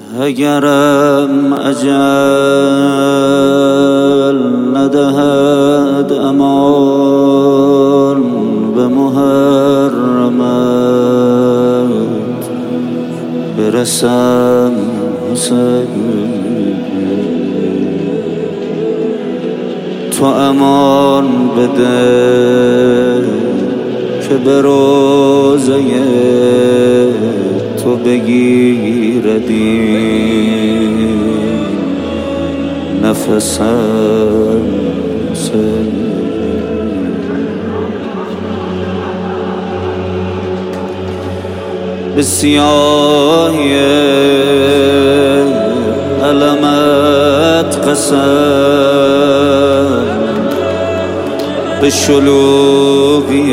اگرم اجل ندهد امان به محرمت برسم حسین، تو امان بده که به روزه تو بگیردیم نفسم. به سیاهی علمت قسم، به شلوغی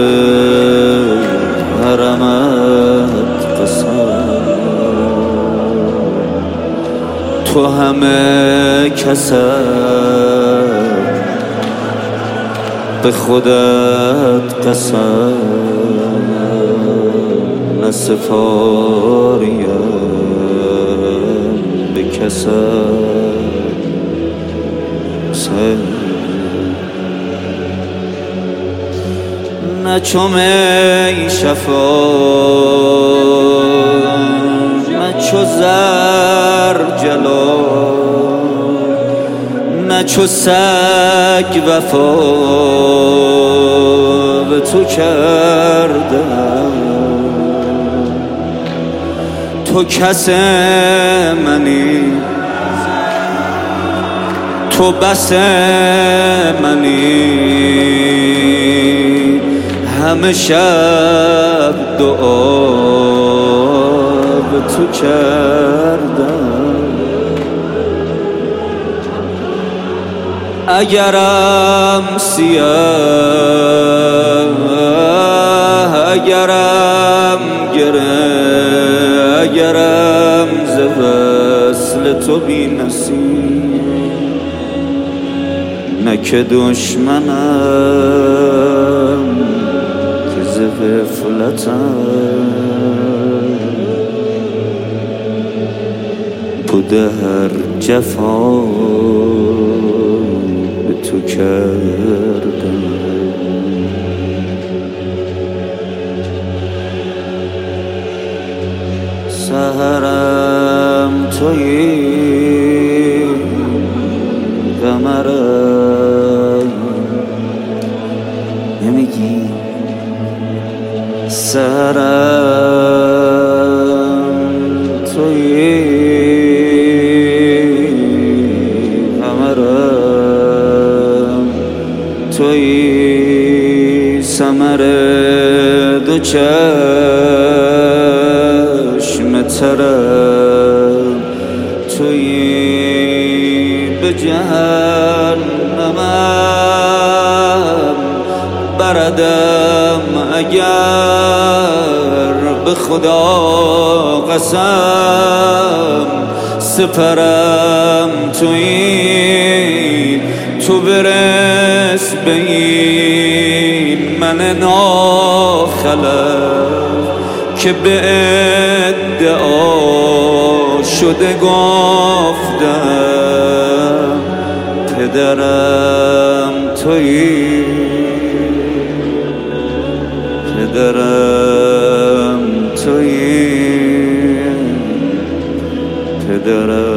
حرمت قسم، تو همه کسم به خودت قسم، نه سفاریم به کسم. نه چو می شفا، نه چو زر جلا، نه چو سگ وفا به تو کردم. تو کس منی، تو بس منی، همه شب دعا به تو کردم. اگرم سیاه، اگرم گره، اگرم ز وصل تو بی نصیب، نه که دشمنم که ز غفلتم بوده هر جفا به تو کردم. سحرم تویی، قمرم نمیگی، سحرم تویی، قمرم تویی، ثمر دو چشم ترم تویی، به جهنمم بردم اگر به خدا قسم. سپرم تویی، تو برس به این من ناخلف که به ادعا شده گفتم. پدرم تویی، پدرم تویی، پدرم